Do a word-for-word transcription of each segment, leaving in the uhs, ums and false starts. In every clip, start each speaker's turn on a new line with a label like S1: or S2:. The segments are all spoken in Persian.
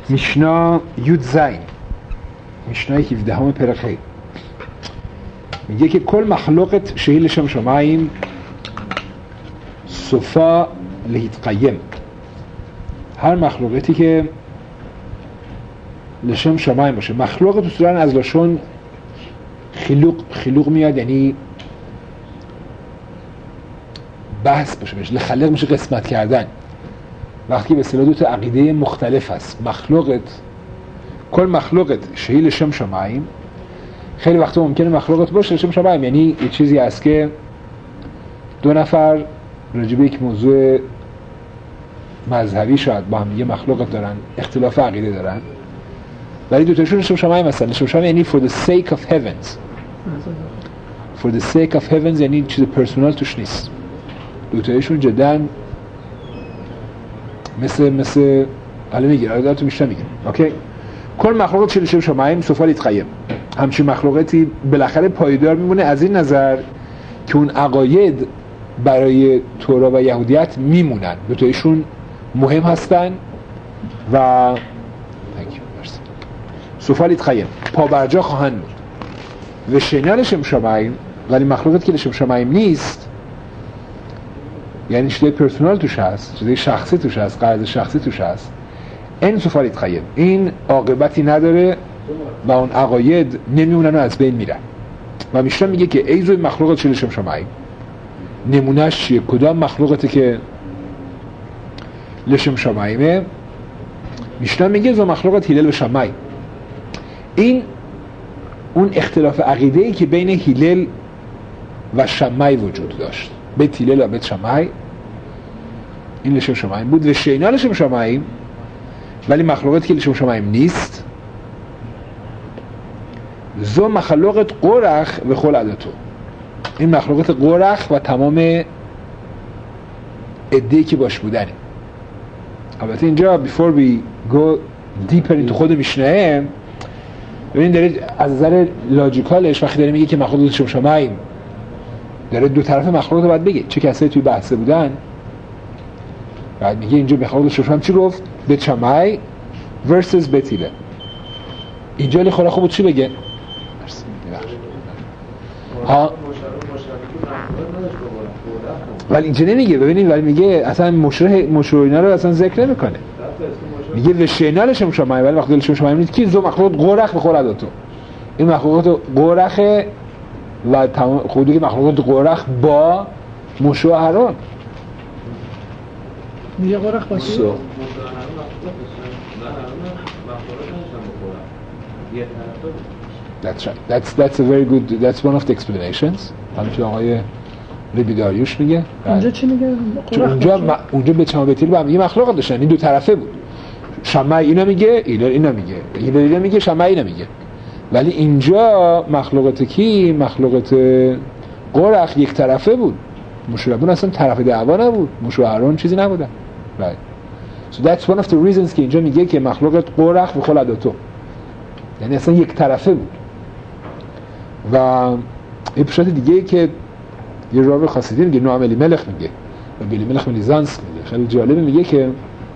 S1: میشنا یود زین، میشنای هفدهم پرخی میگه که کل مخلوقت شهی لشم شماییم صفا لهیتقیم. هر مخلوقاتی که لشم شماییم باشه، مخلوقت اصولاً از لشون خلوق خلوق میاد، یعنی بحث باشه، بشه لخلق میشه قسمت کردن. وقتی به اصطلاح دو تا عقیده مختلف هست، مخلوقت کل مخلوقت شهی لشم شماییم، خیلی وقتا ممکنه مخلوقات باشه لشم شماییم، یعنی یه چیزی هست که دو نفر راجب یک موضوع مذهبی شاید با هم یه مخلوقات دارن، اختلاف عقیده دارن، ولی دو تاشون لشم شماییم هستن. لشم شماییم یعنی for the sake of heavens، for the sake of heavens یعنی چیز پرسونال توش نیست. دو تایشون جدا مثل مثل حالا میگیره، حالا تو میشتم میگیره. اوکی، کل مخلوقات چه لشم شماییم صفا لیتقیم، همچین مخلوقاتی بالاخره پایدار میمونه از این نظر که اون عقاید برای تورا و یهودیت میمونن، دو تایشون مهم هستن و صفا لیتقیم پا برجا خواهند بود. و شینا لشم شماییم، ولی مخلوقاتی که لشم شماییم نیست، یعنی چیزای پرسونال توش هست، چیزای شخصی توش هست، قرض شخصی توش هست، این صفا لیتقیم، این عاقبتی نداره و اون عقاید نمیمونن و از بین میرن. و میشنا میگه که ایزوی مخلوقات چه لشم شماییم، نمونهش چیه؟ کدام مخلوقاتی که لشم شماییمه؟ میشنا میگه زو مخلوقات هیلل و شمای. این اون اختلاف عقیده‌ای که بین هیلل و شمای وجود داشت، بیت هیلل و بیت شمای، این لشم شماییم بود. و شینا لشم شماییم، ولی مخلوقاتی که لشم شماییم نیست، زو مخلوقات قرخ و خل عدتو، این مخلوقات قرخ و تمام عده‌ای که باش بودنه. البته اینجا before we go deeper into خود میشنه، ببینید داره از نظر لاجیکالش وقتی داره میگه که مخلوقات لشم شماییم، داره دو طرف مخلوقات رو باید بگه، چه کسایی توی بحثه بودن. بعد میگه اینجا مخلوقات لشم شماییم چی گفت؟ بیت شمای versus بیت هیلل. اینجا لی خورا خوب چی بگه؟ ها ولی اینجا نمیگه، ببینید، ولی میگه اصلا مشروع مشروع اینا رو اصلا ذکر نمیکنه. میگه و شینا لشم شماییم، ولی وقتی لشم شماییم نیست، کی زو مخلوقات قرخ به خور عدتو، این مخلوقات قرخه و تمام خودی که مخلوقات قرخ با موشو هارون.
S2: میگه قرخ با چی؟
S1: That's right. That's that's a very good. That's one of the explanations. همچنین آقای ربی داریوش میگه.
S2: اونجا چی میگه؟
S1: اونجا م... اونجا به چما بیتیل با هم یه مخلوقات داشتن، این دو طرفه بود. شمع اینا میگه، اینا اینا میگه، اینا اینا میگه، شمع اینا میگه. ولی اینجا مخلوقات کی؟ مخلوقات قرخ یک طرفه بود. مشربون اصلا طرف دعوا نبود. مشوهرون چیزی نبودن. Right. So that's one of the reasons که اینجا میگه که مخلوقات قرخ و خلداتو، یعنی اصلا یک طرفه بود. و یه پشت دیگه که یه راوی خاصیتی میگه، نوام الیملخ میگه و الیملخ لیزانس میگه، خیلی جالبه، میگه که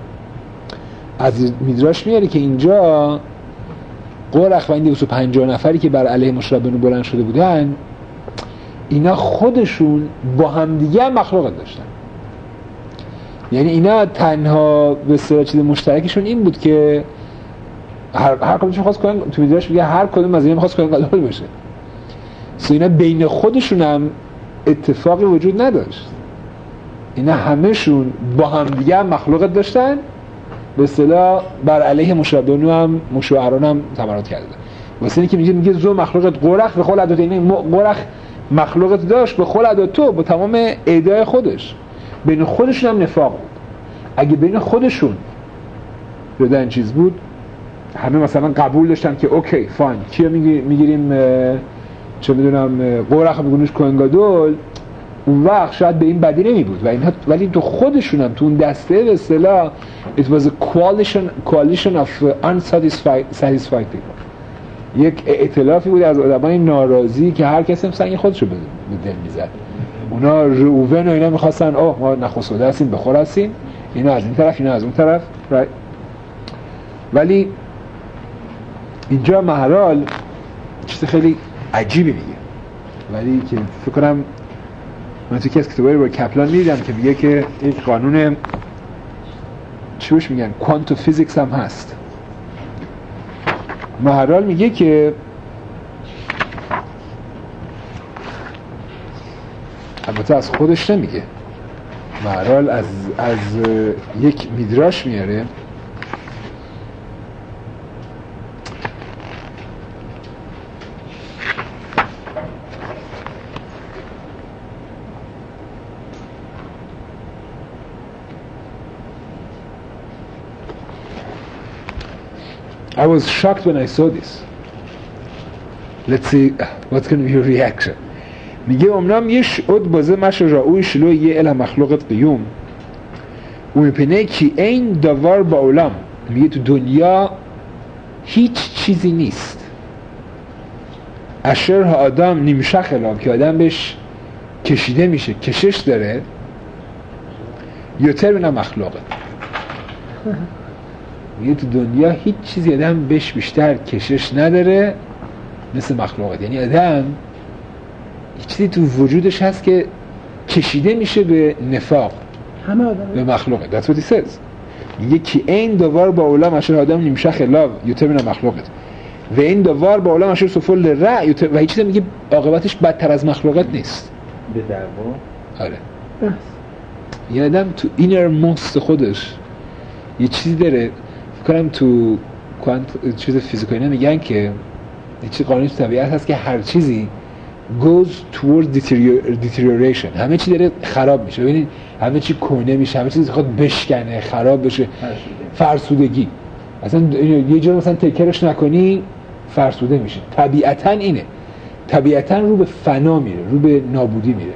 S1: از میدراش میاره که اینجا قرخ و این دویست و پنجاه نفری که بر علیه مشربون بلند شده بودن، اینا خودشون با هم دیگه هم مخلوقات داشتن. یعنی اینا تنها به اصطلاح چیز مشترکشون این بود که هر هر کدومشون خواست کنن، تو میدراش میگه هر کدوم از اینا خواست کنن قلال بشه. سو اینا بین خودشون هم اتفاقی وجود نداشت، اینا همهشون با هم دیگه هم مخلوقات داشتن، به اصطلاح بر علیه مشربونو هم مشوهران هم تمرد کرده. واسه اینکه میگه میگه زو مخلوقات قرخ به خل عدت، این قرخ مخلوقات داشت به خل عدت تو با تمام ادعای خودش، بین خودشون هم نفاق بود. اگه بین خودشون جدا این چیز بود، همه مثلا قبول داشتن که اوکی فاین، کیو میگیریم چه میدونم قرخ بگونش کوهنگادول، اون وقت شاید به این بدی نمی بود و اینها، ولی تو خودشون هم تو اون دسته به اصطلاح it was a coalition coalition of unsatisfied satisfied people، یک ائتلافی بود از آدمای ناراضی که هر کسی هم سنگ خودشو به دل میزد. اونا روون و اینا میخواستن اوه ما نخواسته هستیم بخور هستیم، اینا از این طرف اینا از اون طرف، right. ولی اینجا مهرال چیز خیلی عجیبی میگه، ولی که فکر کنم من توی که از کتابای رو کپلان میدیدم که میگه که یک قانون چی بهش میگن کوانتو فیزیکس هم هست. مهرال میگه که البته از خودش نمیگه، مهرال از از یک میدراش میاره. I was shocked when I saw this. Let's see what's going to be your reaction. میگه امنام یش اد بازه مش رa'وی شلو یه اله مخلوقت قیوم و میپینه که این دوار با علم. میگه تو دنیا هیچ چیزی نیست اشر ها آدم نیمشه خلاب که آدم بهش کشیده میشه، کشش داره یوتر بینه مخلوقه. میگه تو دنیا هیچ چیزی آدم بهش بیشتر کشش نداره مثل مخلوقات. یعنی آدم هیچ چیزی تو وجودش هست که کشیده میشه به نفاق،
S2: همه آدم
S1: به مخلوقه. That's what he says. میگه که این دوار با علم اشر آدم نیمشه خلاف یوتر بینه مخلوقات و این دوار با علم اشر سفل رع یوتر، و هیچ چیزی میگه عاقبتش بدتر از مخلوقات نیست.
S3: به دعوا
S1: آره. یه آدم تو اینر موست خودش یه چیزی داره. فکر کنم تو کوانت چیز فیزیکایی میگن که یه چیز قانونی تو طبیعت هست که هر چیزی goes towards deterioration. همه چی داره خراب میشه. ببینید همه چی کهنه میشه، همه چیز خود بشکنه، خراب بشه، فرسودگی. اصلا یه جور مثلا تکرش نکنی فرسوده میشه. طبیعتاً اینه، طبیعتاً رو به فنا میره، رو به نابودی میره.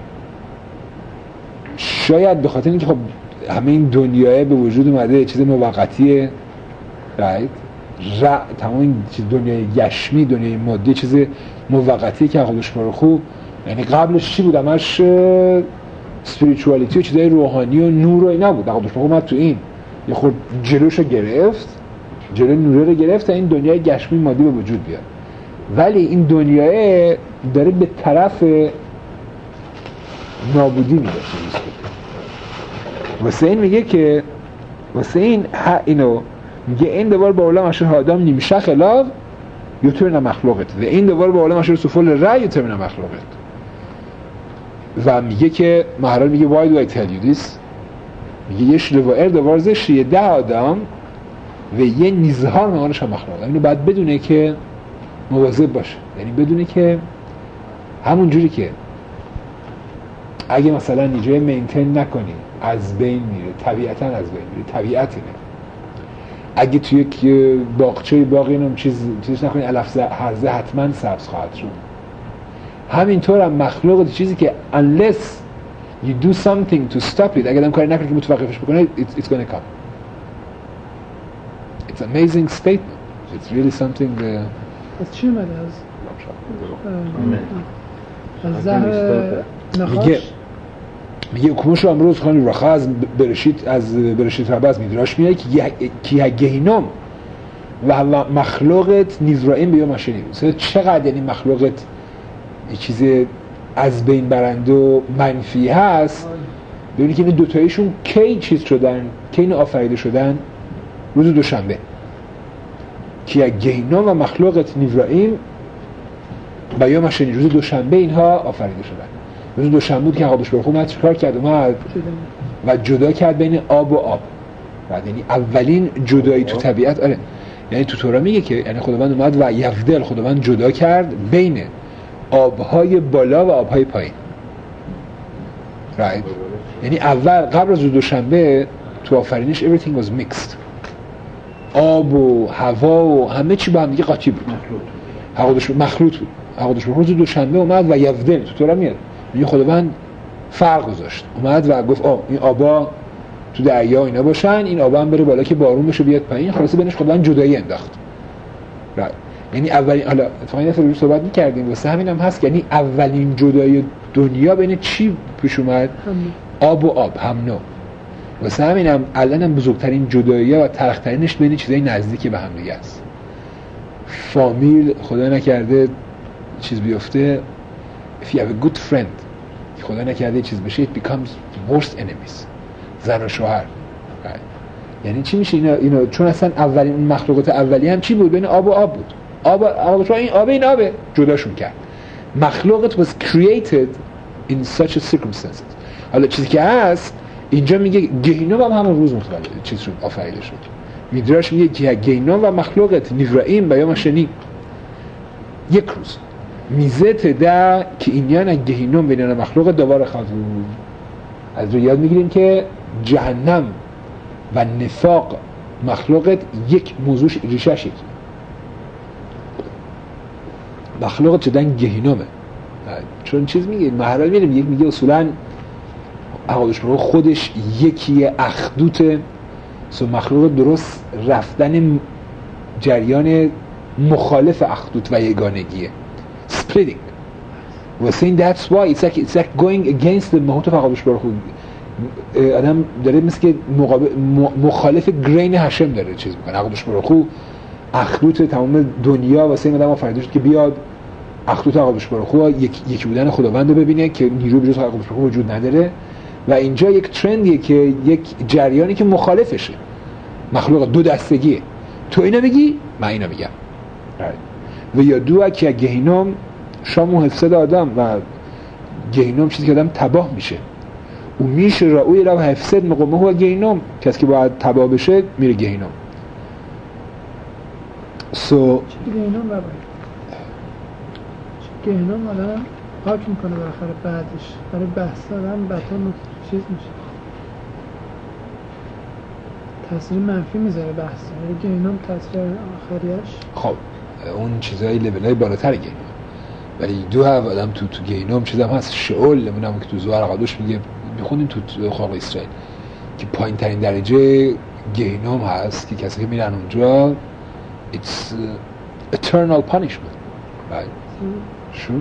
S1: شاید به خاطر اینکه خب همه این دنیاه به وجود اومده چیز موقتیه، رایت ر تمام این دنیای گشمی، دنیای مادی چیز موقتیه که عقلش برو خوب. یعنی قبلش چی بود؟ همش اسپریچوالیتی و چیزای روحانی و نور و اینا بود. عقلش برو اومد تو این یه خورد جلوشو گرفت، جلو نوره رو گرفت تا این دنیای گشمی مادی به وجود بیاد. ولی این دنیاه داره به طرف نابودی میره. واسه این میگه که واسه این ها اینو میگه این دوار با علم اشر آدم نیمشه خلاف یوتر نه مخلوقت و این دوار با علم اشر سفل رع یوتر نه مخلوقت. و میگه که مهرال میگه why do I tell you this؟ میگه یه شلوائر دوار زش یه ده آدم و یه نیزهار مهانش هم مخلوقت. اینو باید بدونه که مواظب باشه. یعنی بدونه که همون جوری که اگه مثلا نیجای مینتین نکنی از بین میره، طبیعتاً از بین میره، طبیعت اینه. اگه توی یک باغچه باغی اینم چیز چیزش نکنی علف هرزه حتما سبز خواهد شد. همینطور هم مخلوق چیزی که unless you do something to stop it، اگه آدم کاری نکنه که متوقفش بکنه it's, it's gonna come. It's an amazing statement. It's really something.
S2: از چی اومده؟ از از زهر نخاش؟
S1: میگه میگه حکومش رو امروز خانم رخا از برشید از برشید ربه از میدراش میگه که گهینم و مخلوقت نیزرائیم به یوم مشنی. چقدر یعنی مخلوقت یه چیز از بین برنده و منفی هست. ببینید که این دوتایشون کی چیز شدن، کی این آفریده شدن؟ روز دوشنبه. که گهینم و مخلوقت نیزرائیم به یوم مشنی، روز دوشنبه اینها آفریده شدن. روز دوشنبه بود که قادش برخو اومد چیکار کرد؟ اومد و جدا کرد بین آب و آب. بعد یعنی اولین جدایی تو طبیعت. آره یعنی تو تورا میگه که یعنی خداوند اومد و یفدل، خداوند جدا کرد بین آبهای بالا و آبهای پایین. right یعنی اول قبل از روز دوشنبه تو آفرینش everything was mixed. آب و هوا و همه چی با هم دیگه قاطی بود. حقودش مخلوط بود. حقودش روز دوشنبه اومد و یفدل تو تورا میاد. میگه خداوند فرق گذاشت، اومد و گفت آه این آبا تو دریا اینا باشن، این آبا هم بره بالا که بارون بشه بیاد پایین. خلاصه بینش خداوند جدایی انداخت. right. یعنی اولین، حالا اتفاقا یه سری صحبت می‌کردیم واسه همین هم هست، یعنی اولین جدایی دنیا بین چی پیش اومد؟ آب و آب، هم نوع. واسه همینم الانم بزرگترین جدایی‌ها و تلخ‌ترینش بین چیزای نزدیک به هم دیگه است. فامیل خدا نکرده چیز بیفته، if you have a good friend خدا نکرده چیز بشه it becomes worst enemies. زن و شوهر یعنی چی میشه اینا؟ اینا چون اصلا اولین اون مخلوقات اولیه هم چی بود؟ بین آب و آب بود. آب آب تو این آب این آبه جداشون کرد. مخلوقات was created in such a circumstances. حالا چیزی که هست اینجا میگه گهینوم هم همون روز متولد چیز شد، آفریده شد. میدراش میگه که گهینوم و مخلوقات نیورائیم و یا مشنی یک روز میزت ده که اینیان گهینوم بینن مخلوق دوباره خواهد از رو یاد میگیریم که جهنم و نفاق مخلوقت یک موضوعش ریشش یکی مخلوقت شدن گهینومه. چون چیز میگه محرال میگه میگه میگه اصولا اقادش برای خودش یکی اخدوته سو مخلوق درست رفتن جریان مخالف اخدوت و یگانگیه splitting و saying that's why it's like, it's like going against the مهوت اقادش برای خود آدم داره مثل که مقابل مخالف گرین هشم داره چیز میکنه. اقادش برای خود اخدوت تمام دنیا واسه این آدم فرض شد که بیاد اخدوت اقادش برای خود یک یکی بودن خداوند رو ببینه که نیرو به جز اقادش برای خود وجود نداره و اینجا یک ترندیه که یک جریانی که مخالفشه مخلوق دو دستگیه. تو اینو میگی من اینو میگم و یا دو که گهینم شامو حفظه آدم و گهینم چیزی که آدم تباه میشه و میشه رأوی رو حفظه مقامه و گهینم کسی که باید تباه بشه میره گهینم. سو
S2: چی گهینم بابایی چی گهینم آدم پاک میکنه بالاخره بعدش برای بحث دادن بطن چیز میشه تاثیر منفی میذاره بحث ولی گهینم تاثیر آخریش
S1: خب اون چیزای لولای بالاتر گهینم ولی دو ها آدم تو تو گهینم چیزام هست شئول نمونم که تو زوار قدوش میگه میخونیم تو خلق اسرائیل که پایین ترین درجه گهینم هست که کسی که میرن اونجا it's uh, eternal punishment right sure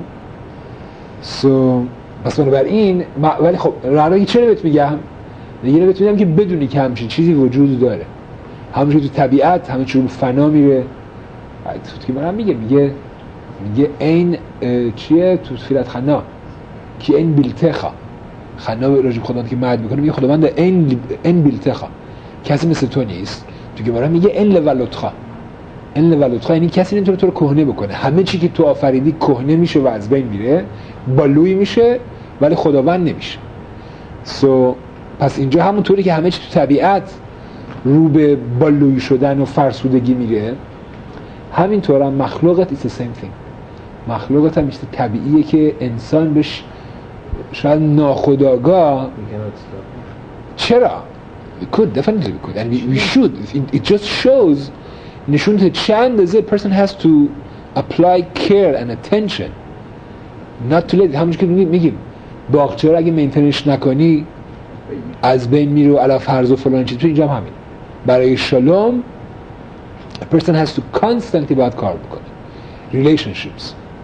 S1: so پس بنابراین ولی خب رعنایی چرا بهت میگم دیگه رو بهت میگم که بدونی که همچین چیزی وجود داره همونجور تو طبیعت همه چیز فنا میره تو که من هم میگه میگه میگه این چیه تو فیلت خنا که این بیلتخا خنا راجب خدا که مد میکنه میگه خداوند این این بیلتخا کسی مثل تو نیست تو که برام میگه این لولتخا این لولتخا یعنی کسی نمیتونه تو رو کهنه بکنه همه چی که تو آفریدی کهنه میشه و از بین میره بالوی میشه ولی خداوند نمیشه. سو so, پس اینجا همونطوری که همه چی تو طبیعت رو به بالوی شدن و فرسودگی میره همینطور هم مخلوقت is the same thing. مخلوقت هم مثل طبیعیه که انسان بهش شاید ناخودآگاه چرا؟ We could, definitely we could and we, we should. It, it just shows نشون که چند از person has to apply care and attention not to let همونش که میگیم باغچه رو اگه مینتینش نکنی از بین میره و علا فرض و فلان چیز تو اینجا هم همین برای شلوم a person has to constantly باید کار بکنه relationships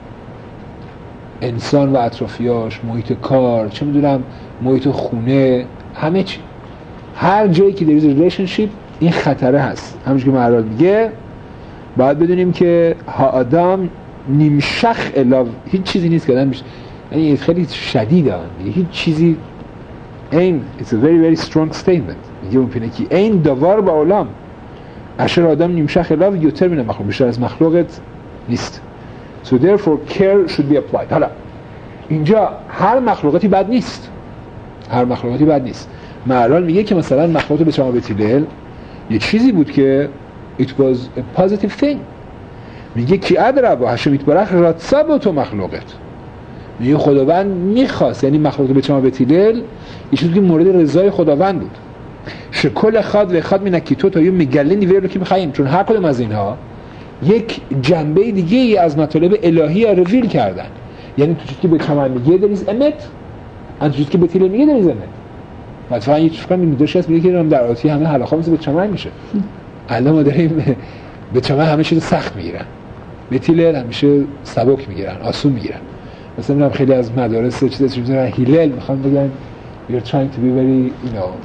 S1: انسان و اطرافیاش محیط کار چه میدونم محیط خونه همه چی هر جایی که there is a relationship این خطره هست همونش که معرض میگه باید بدونیم که ها آدم نیمشخ الاو هیچ چیزی نیست که آدم بشه یعنی خیلی شدیده هیچ چیزی این it's a very very strong statement میگه اون پینه که این دوار با عالم اشار آدم نیمشخ الاو یوتر بینه مخلوق بیشتر از مخلوقت نیست so therefore care should be applied. حالا اینجا هر مخلوقاتی بد نیست هر مخلوقاتی بد نیست معلال میگه که مثلا مخلوقات به شما بتیلل یه چیزی بود که it was a positive thing میگه کی ادرا با هشم ایتبارخ راتسا با تو مخلوقت میگه خداوند میخواست یعنی مخلوقات به شما بتیلل یه چیزی که مورد رضای خداوند بود شکل خاد و خاد مینکی تو تا یه مگلن دیویر رو که میخواییم چون هر کدوم از اینها یک جنبه دیگه ای از مطالب الهی رو ریویل کردن یعنی تو چیزی که به چمن میگه دریز امت ان چیزی که به تیله میگه دریز امت مثلا یه چیز کنم میدوش هست میگه که در آتی همه حلقا مثل به چمن میشه الان ما داریم به چمن همه چیز سخت میگیرن به تیله همیشه سبک میگیرن آسون میگیرن مثلا میگم خیلی از مدارس چیزا چیزا هیلل میخوان بگن you're trying to be very you know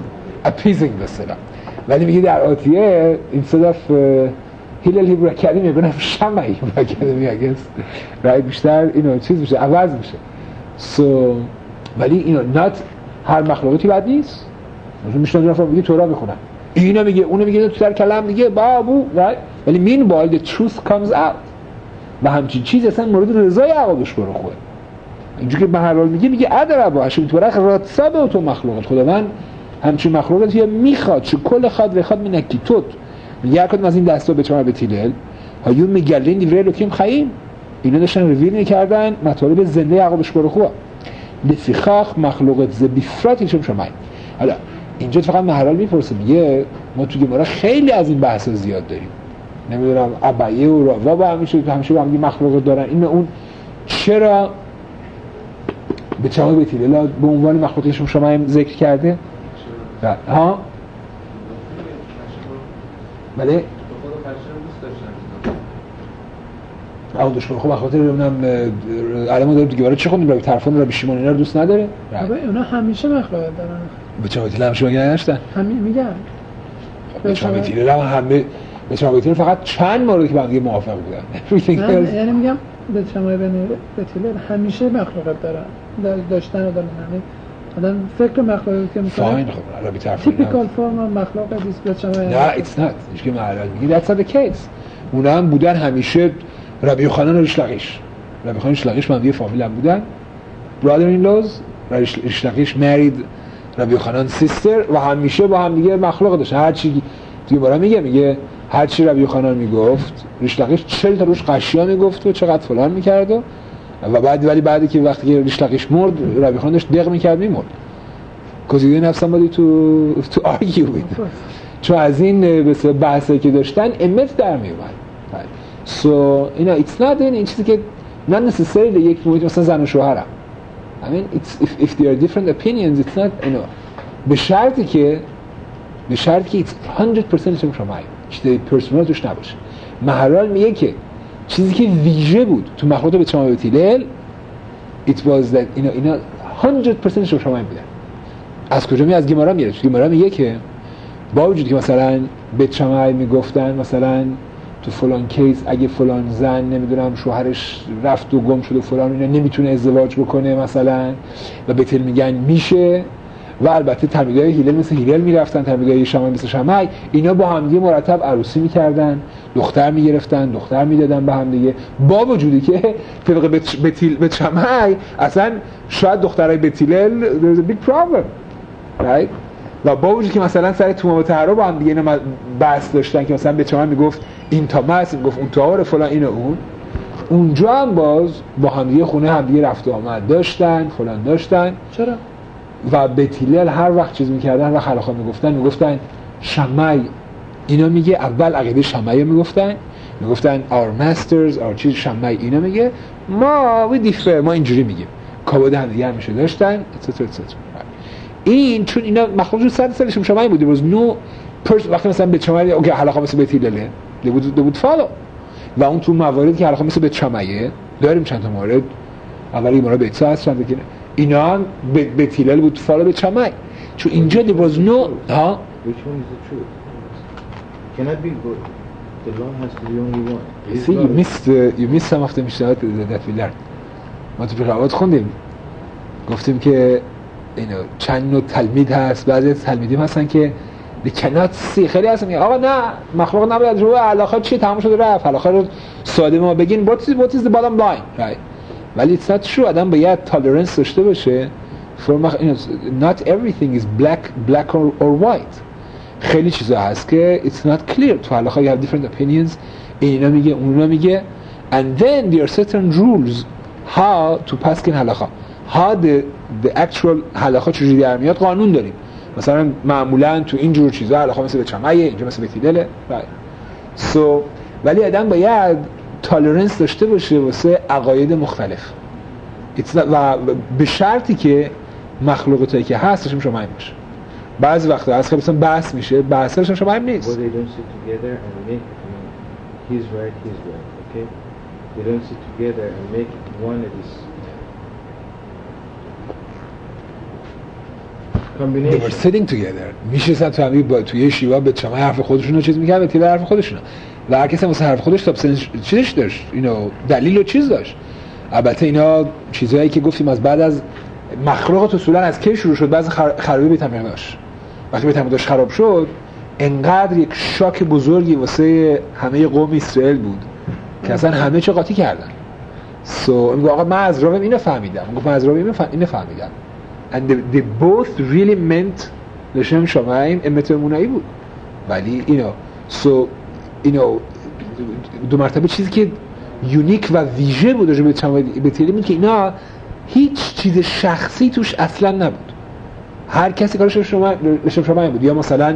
S1: appeasing مثلا. ولی میگه در آتیه instead of هیلل هیبرو اکادمی میگن شمع هیبرو اکادمی اگه رای بیشتر اینو چیز میشه عوض میشه. so ولی اینو not هر مخلوقاتی بد نیست. مثلا میشنن نفر میگه تورا میخونن اینو میگه اونو میگه تو سر کلام میگه بابو ولی meanwhile the truth comes out و همچین چیز اصلا مورد رضای عقابش برو خوبه. اینجوری که به هر حال میگه میگه ادرا با هشم تو برخ راتسا به تو مخلوقات خداوند همچین مخلوقاتی میخواد چه کل خاد و خاد منکی توت میگه هر کدوم از این دستا به چهار بتیلل هایون میگلین دیوره لوکیم خیم اینا داشتن ریویل میکردن مطالب زنده عقابش برو خوبه لفیخاخ مخلوقات ز بیفراتی چم شما. حالا اینجا فقط محرال میپرسه میگه ما تو گمارا خیلی از این بحثا زیاد داریم نمیدونم ابعیه و راوا با همیشه همیشه با هم مخلوقات دارن این اون چرا به چهار بتیلل به عنوان مخلوقاتشون شما هم ذکر کرده ها بله اون دشمن خب بخاطر اونم علما داره دیگه برای چه خوندیم برای طرفان رو بیشیمان اینا رو دوست نداره
S2: آره اونا همیشه مخلوقات دارن
S1: به چه بتیلل همیشه مگه نداشتن
S2: همین میگن
S1: به چه بتیلل هم همه به چه بتیلل فقط چند مورد که با هم موافق بودن
S2: یعنی میگم به چمای بتیلل همیشه مخلوقات دارن داشتن رو دارن یعنی آدم فکر مخلوقاتی که میکنه
S1: فاین خب عربی طرف
S2: تیپیکال فرم مخلوق است به چمای
S1: نه it's not هیچ که معلل میگه that's not the case اونا هم بودن همیشه ربیع خانان و ریش لقیش ربیع خانان ریش لقیش با هم یه فامیل هم بودن brother in laws ریش لقیش married ربیع خانان sister و همیشه با هم دیگه مخلوق داشتن هر چی دیگه برام میگه میگه هر چی ربیع خانان میگفت ریش لقیش چهل تا روش قشیا میگفت و چقدر فلان میکرد و و بعد ولی بعدی که وقتی که ریش لقیش مرد ربیع خانان داشت دق میکرد میمرد because you didn't have somebody to to argue with چون از این بحثی که داشتن امت در میومد so you know it's not این چیزی که not necessarily یک محیط مثلا زن و شوهرم I mean it's if if there are different opinions it's not you know به شرطی که به شرطی که it's one hundred percent شما چیزی پرسونال توش نباشه محرال میگه که چیزی که ویژه بود تو مخلوقات به شما بتیلل it was that you know اینا one hundred percent شما بودن از کجا می از گمارا میاد گمارا میگه که با وجودی که مثلا به چمای میگفتن مثلا تو فلان کیس اگه فلان زن نمیدونم شوهرش رفت و گم شد و فلان اینا نمیتونه ازدواج بکنه مثلا و بتل میگن میشه و البته تلمیذای هیلل مثل هیلل میرفتن تلمیذای شمای مثل شمای اینا با هم دیگه مرتب عروسی میکردن دختر میگرفتن دختر میدادن به هم دیگه با وجودی که طبق بتیل به شمای اصلا شاید دخترای بتیلل there's a big problem right و با وجودی که مثلا سر تومه و طهره با هم دیگه اینا بحث داشتن که مثلا به چمن میگفت این تامس میگفت اون طهاره فلان اینو اون اونجا هم باز با هم دیگه خونه هم دیگه رفت و آمد داشتن فلان داشتن
S2: چرا
S1: و بتیلل هر وقت چیز میکردن و خلاخا میگفتن میگفتن شمعی اینا میگه اول عقیده شمعی میگفتن میگفتن our masters our چیز شمعی اینا میگه ما we differ ما اینجوری میگیم کابود هم دیگه همیشه داشتن etc etc این چون اینا مخلوق صد سالشون شمعی بودی روز نو پرس وقتی مثلا به چمعی اوکی حلاخا مثل بتیلله they would they would follow و اون تو مواردی که حلاخا مثل به چمعیه داریم چند تا مورد اولی مورد به اتصال هست چند که اینا هم بتیلل بود فالو به چمعی چون اینجا there was no ها
S3: which one is the truth cannot be good the law has to be only one
S1: you see you missed uh, you missed some of the مشتهات that we learned ما تو پیشوات خوندیم گفتیم که اینو چند نوع تلمید هست بعضی از تلمیدیم هستن که they cannot see خیلی هستن میگن آقا نه مخلوق نباید رو علاقه چی تمام شده رفت علاقه رو ساده ما بگین what is, what is the bottom line right ولی it's not true آدم باید tolerance داشته باشه for not everything is black black or, or white خیلی چیزا هست که it's not clear تو علاقه you have different opinions اینا میگه اونا میگه and then there are certain rules how to pass in halakha how the the actual halakha چجوری در میاد قانون داریم مثلا معمولا تو این جور چیزا halakha مثل به چمعیه اینجا مثل به تیدله right. so ولی آدم باید تالرنس داشته باشه واسه عقاید مختلف not, و به شرطی که مخلوقاتی که هستش هم شما این باشه بعضی وقتا از خیلی مثلا بحث میشه بحثش شما هم نیست
S3: he's right, he's right, okay? They don't sit together and make one of this. combination.
S1: they were sitting together میشستن تو همی با توی شیوا به چمای حرف خودشون رو چیز میکرد به تیله حرف خودشون و هر کسی واسه حرف خودش سابستنس چیزش داشت you know دلیل و چیز داشت. البته اینا چیزایی که گفتیم از بعد از مخلوقات اصولا از کی شروع شد بعضی خرابی بیت داشت. وقتی بیت داشت خراب شد انقدر یک شاک بزرگی واسه همه قوم اسرائیل بود که اصلا همه چه قاطی کردن. سو so, میگه آقا من از راویم اینو فهمیدم. گفت من از راویم اینو فهمیدم. and they, they both really meant لشم شمایم امتمونایی بود. ولی اینو سو اینو دو مرتبه چیزی که یونیک و ویژه بود راجع به چمای بتیلی بود که اینا هیچ چیز شخصی توش اصلا نبود. هر کسی کارش شما لشم شمایم بود. یا مثلا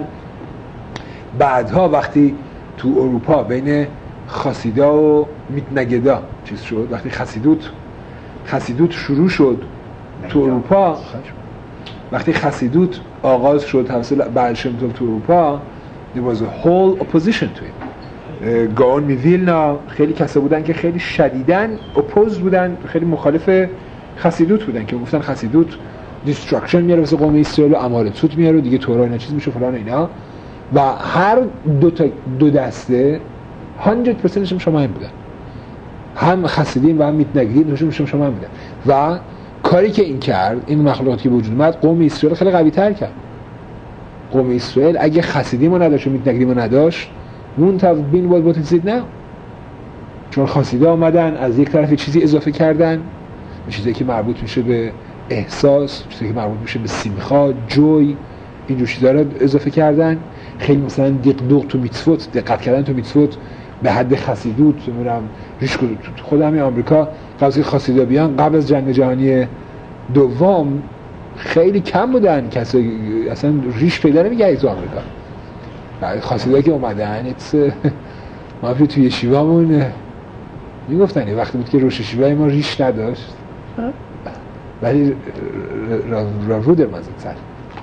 S1: بعدها وقتی تو اروپا بین خاسیدا و میتنگدا چیز شد وقتی خسیدوت خسیدوت شروع شد تو اروپا وقتی خسیدوت آغاز شد توسط بعل شم تov تو اروپا there was a whole opposition to it. گاون می ویلنا خیلی کسا بودن که خیلی شدیداً اپوز بودن خیلی مخالف خسیدوت بودن که گفتن خسیدوت دیستراکشن میاره واسه قوم اسرائیل و امارتوت میاره و دیگه تورا اینا چیز میشه فلان اینا و هر دو تا دو دسته صد درصد شما این بودن هم خسیدین و هم میتنگدین نشون شما این بودن و کاری که این کرد این مخلوقاتی که وجود اومد قوم اسرائیل خیلی قوی تر کرد. قوم اسرائیل اگه خسیدیمو نداشت و میتنگدیمو نداشت wouldn't have been what it is now. چون خاسیدا آمدن از یک طرف چیزی اضافه کردن چیزی که مربوط میشه به احساس چیزی که مربوط میشه به سیمخا جوی اینجور چیزا رو اضافه کردن. خیلی مثلا دقیق تو میتفوت دقت کردن تو میتفوت به حد خسیدوت میرم ریش خود همین آمریکا قبل خاسیدا بیان قبل از جنگ جهانی دوم خیلی کم بودن کسایی اصلا ریش پیدا نمی‌کردن تو آمریکا. بعد خاسیدا که اومدن ایتس ما توی شیوامون میگفتن یه وقتی بود که روش شیوای ما ریش نداشت ولی رودر مازد سر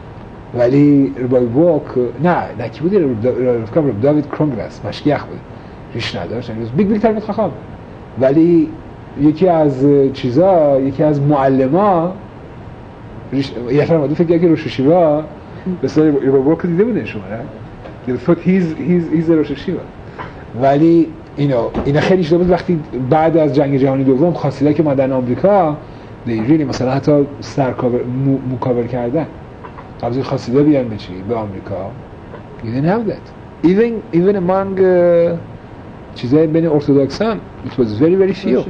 S1: ولی بای واک نه نه کی بودی رفکام رب داوید کرونگلاس مشکیخ بود ریش نداشت یعنی بیگ بیگ ترمیت خواهم ولی یکی از چیزا یکی از معلما ریش یه فرما دو فکر که روش شیوا به سال بای واک دیده بوده شما نه they thought he's he's he's روش شیوا ولی اینا اینا خیلی شده بود وقتی بعد از جنگ جهانی دوم خاصیدا که مدن آمریکا دیگری مثلا حتی سر کاور مکاور کردن قبضی خاصیدا بیان به چی به آمریکا you didn't have that even even among uh, چیزای بین ارتدوکس هم it was very very few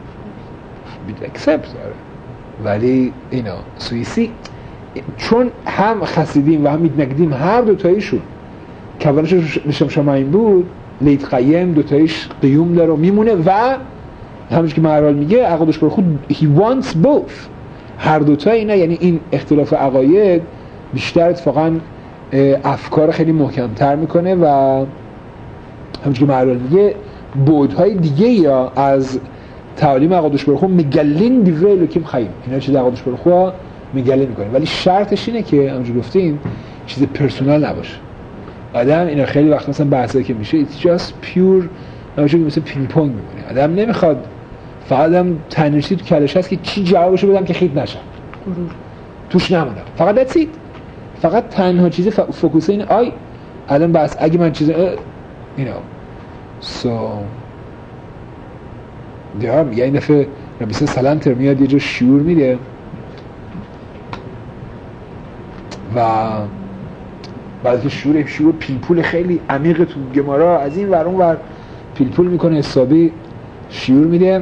S1: except ولی اینا سوئیسی چون هم خسیدیم و هم میتنگدیم هر دوتاییشون که اولش نشم شما این بود لیت قیم دوتاییش قیوم داره و میمونه و همونش که معرال میگه عقادش پر خود he wants both هر دوتا اینا یعنی این اختلاف عقاید بیشتر اتفاقا افکار خیلی محکمتر میکنه و همونش که معرال میگه بودهای دیگه یا از تعالیم عقادش پر خود مگلین دیوره لکیم خییم اینا چیز عقادش پر خود مگلین میکنه ولی شرطش اینه که همونجور گفتیم چیز پرسونال نباشه. آدم اینا خیلی وقت مثلا بحثایی که میشه it's just pure نمیشه که مثل پینگ پونگ میمونه. آدم نمیخواد فقط آدم تنشی تو کلش هست که چی جوابشو بدم که خیط نشم توش نمونم فقط that's it. فقط تنها چیز ف... فوکوس این آی آدم بس اگه من چیز you know so دیار میگه این دفعه نبی سلنتر میاد یه جا شعور میده و بعد که شعور شعور پیلپول خیلی عمیق تو گمارا از این ور اون ور پیلپول میکنه حسابی شعور میده.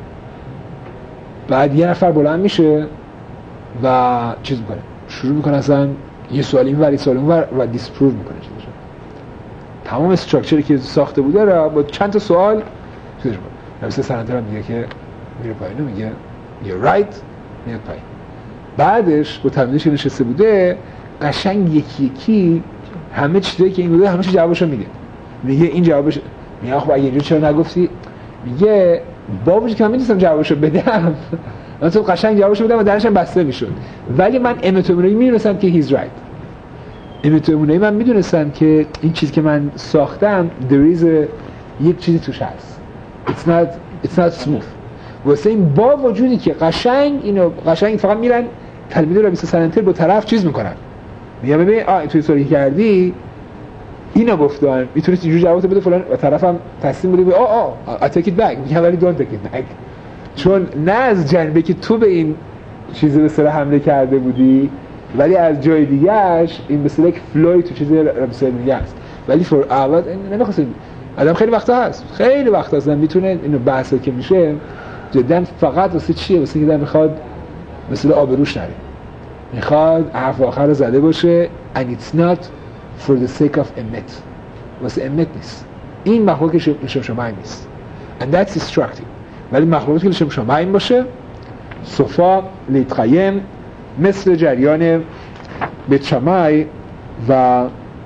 S1: بعد یه نفر بلند میشه و چیز میکنه شروع میکنه اصلا یه سوال این ور یه سوال اون ور و دیسپروو میکنه چیزشو تمام استراکچری که ساخته بوده را با چند تا سوال چیزش میکنه. نویسه سرانتر هم میگه که میره پایین و میگه you're right میاد پایین. بعدش با تمرینش که نشسته بوده قشنگ یکی یکی همه چیزایی که این بوده همه چی جوابشو میده. میگه این جوابش میگه خب اگه اینجوری چرا نگفتی؟ میگه بابوش که من میدونستم جوابشو بدم من تو قشنگ جوابشو بدم و درشم بسته میشد ولی من امتومونایی میدونستم که he's right. امتومونایی من میدونستم که این چیزی که من ساختم there is a یک چیزی توش هست it's not it's not smooth. واسه این با وجودی که قشنگ اینو قشنگ فقط میرن تلمید ربیس سنتر با طرف چیز میکنن میگم ببین آ توی سوری کردی اینا گفتن میتونی اینجوری جواب بده فلان و طرفم تسلیم بده آ آ I take it back میگم ولی don't take it back چون نه از جنبه که تو به این چیزی به سر حمله کرده بودی ولی از جای دیگهش این به سر یک فلوی تو چیزی به دیگه است ولی فور اول نمیخواستیم آدم خیلی وقتا هست خیلی وقتا هست میتونه اینو بحثا که میشه جدا فقط واسه چیه واسه اینکه میخواد مثل آبروش نره میخواد حرف آخر رو زده باشه and it's not for the sake of emet واسه emet نیست این مخلوقی که لشم شمایم نیست and that's destructive ولی مخلوقی که لشم شمایم باشه صفا لیتقیم مثل جریان بیت شمای و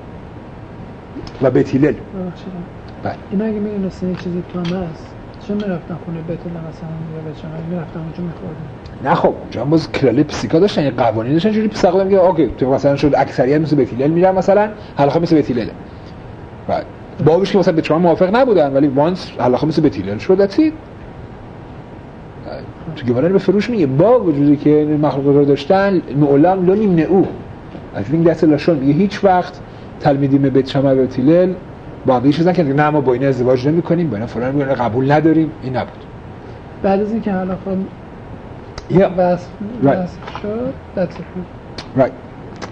S1: و بیت هیلل
S2: بله اینا اگه میدونستن این چیزی تو هم هست چون میرفتن خونه بیت هیلل مثلا یا بیت شمای میرفتن اونجا میخوردن
S1: نه خب اونجا هم باز کلالی پسیکا داشتن یه قوانین داشتن جوری پسیکا دادن که اوکی تو مثلا شد اکثریت مثل بیت هیلل میرن مثلا حلقه مثل بیت هیلل بعد بابش که مثلا به شما موافق نبودن ولی وانس حلقه مثل بیت هیلل شد دتید تو گوارن به فروش میگه با وجودی که مخلوقات رو داشتن معلم لو نمنعو I think that's لاشون میگه هیچ وقت تلمیدیم بیت شمای و بیت هیلل با هم چیزا که نه ما با این ازدواج نمی‌کنیم با اینا فلان میگن قبول نداریم این نبود
S2: بعد از اینکه حالا خب
S1: yeah
S2: واسه
S1: right
S2: شد that's it
S1: right